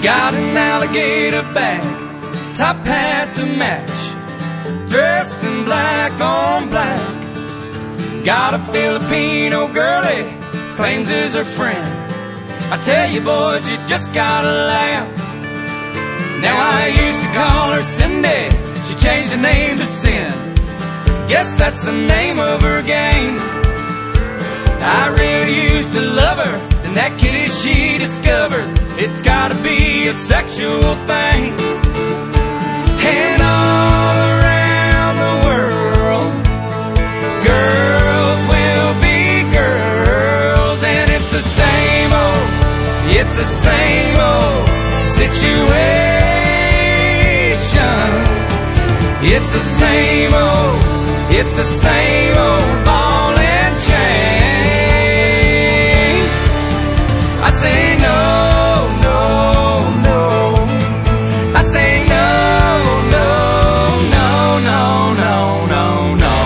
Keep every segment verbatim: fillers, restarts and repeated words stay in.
Got an alligator bag, top hat to match, dressed in black on black. Got a Filipino girlie, claims is her friend. I tell you boys, you just gotta laugh. Now I used to call her Cindy, she changed her name to Sin. Guess that's the name of her game. I really used to love her, and that kitty she discovered, it's gotta be a sexual thing. And all around the world, girls will be girls, and it's the same old, it's the same old situation. It's the same old, it's the same old ball and chain. I say no, no, no. I say no, no, no, no, no, no, no.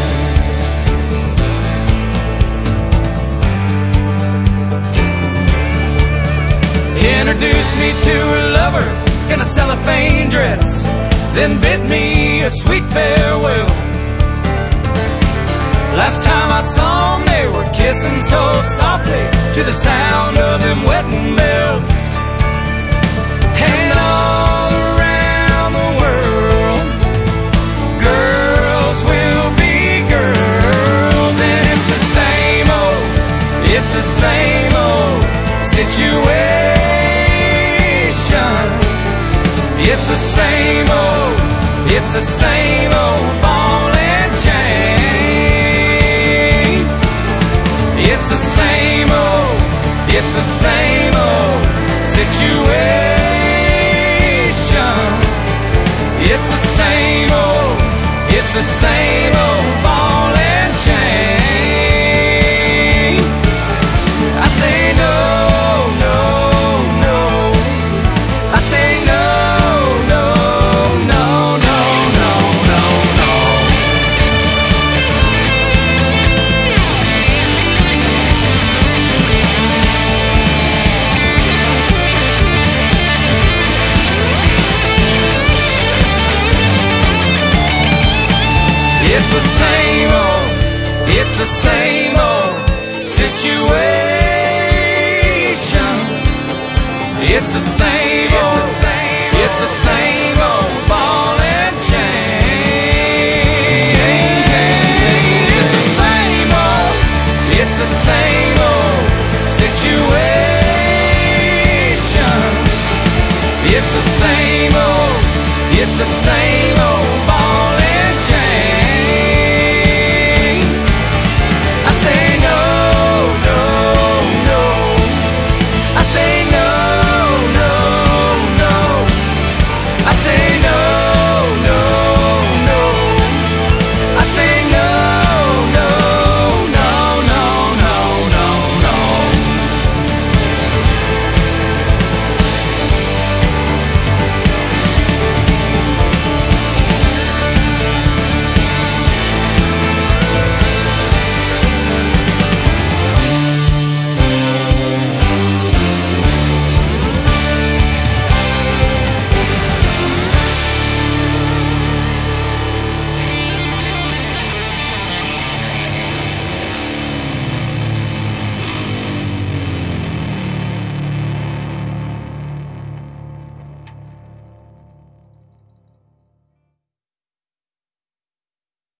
Introduced me to her lover in a cellophane dress, then bid me a sweet farewell. Last time I saw them, they were kissing so softly to the sound of them wedding bells. And all around the world, girls will be girls, and it's the same old, it's the same old situation. It's the same old, it's the same old ball and chain. It's the same old, it's the same old situation. It's the same old, it's the same old ball and chain. I say no, no, no. I say no, no, no, no, no, no, no. It's the same old, it's the same old situation. It's the same old, it's the same old ball and chain. It's the same old, it's the same old situation. It's the same old, it's the same old